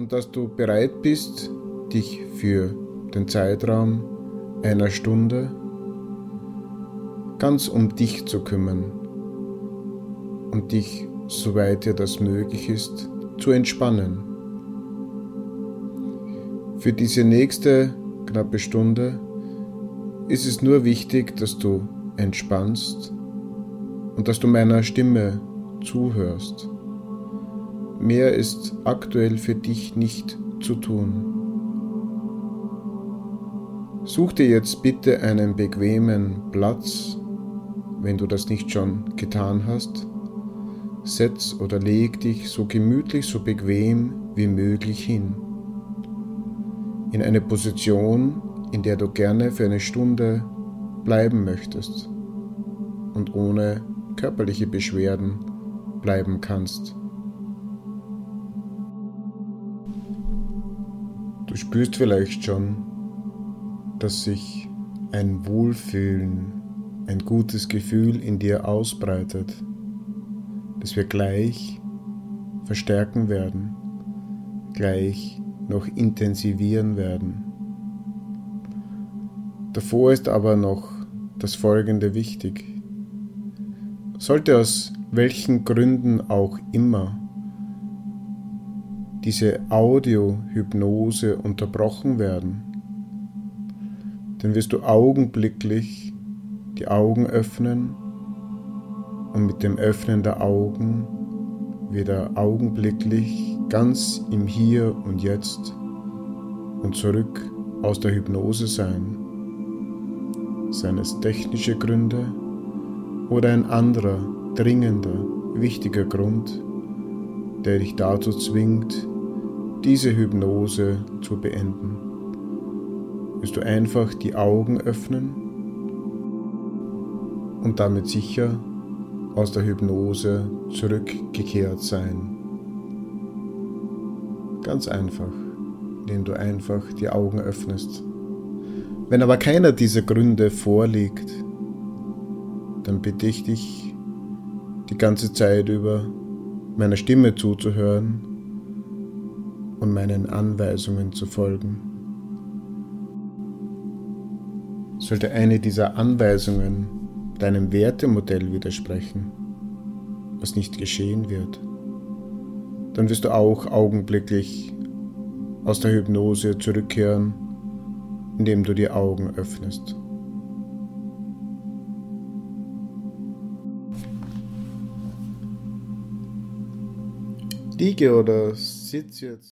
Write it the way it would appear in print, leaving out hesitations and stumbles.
und dass du bereit bist, dich für den Zeitraum einer Stunde ganz um dich zu kümmern und dich, soweit dir das möglich ist, zu entspannen. Für diese nächste knappe Stunde ist es nur wichtig, dass du entspannst und dass du meiner Stimme zuhörst. Mehr ist aktuell für dich nicht zu tun. Such dir jetzt bitte einen bequemen Platz, wenn du das nicht schon getan hast. Setz oder leg dich so gemütlich, so bequem wie möglich hin. In eine Position, in der du gerne für eine Stunde bleiben möchtest und ohne körperliche Beschwerden bleiben kannst. Du spürst vielleicht schon, dass sich ein Wohlfühlen, ein gutes Gefühl in dir ausbreitet, das wir gleich verstärken werden, gleich noch intensivieren werden. Davor ist aber noch das Folgende wichtig. Sollte aus welchen Gründen auch immer diese Audio-Hypnose unterbrochen werden, dann wirst du augenblicklich die Augen öffnen und mit dem Öffnen der Augen wieder augenblicklich ganz im Hier und Jetzt und zurück aus der Hypnose sein. Seien es technische Gründe oder ein anderer, dringender, wichtiger Grund, der dich dazu zwingt, diese Hypnose zu beenden. Wirst du einfach die Augen öffnen und damit sicher aus der Hypnose zurückgekehrt sein. Ganz einfach, indem du einfach die Augen öffnest. Wenn aber keiner dieser Gründe vorliegt, dann bitte ich dich, die ganze Zeit über meiner Stimme zuzuhören und meinen Anweisungen zu folgen. Sollte eine dieser Anweisungen deinem Wertemodell widersprechen, was nicht geschehen wird, dann wirst du auch augenblicklich aus der Hypnose zurückkehren, indem du die Augen öffnest. Liege oder sitz jetzt